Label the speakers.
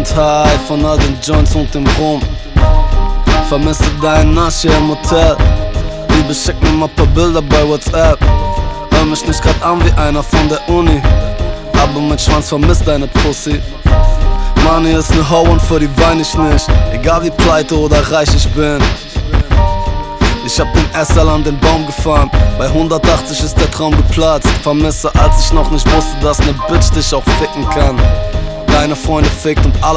Speaker 1: und high von all den Joints und dem Rum. Vermisse deinen Arsch hier im Hotel. Liebe, schick mir mal paar Bilder bei WhatsApp. Hör mich nicht grad an wie einer von der Uni, aber mein Schwanz vermisst deine Pussy. Money ist ne Ho und für die wein ich nicht, egal wie pleite oder reich ich bin. Ich hab den SL an den Baum gefahren, bei 180 ist der Traum geplatzt. Vermisse, als ich noch nicht wusste, dass ne Bitch dich auch ficken kann. Deine Freunde fickt und alle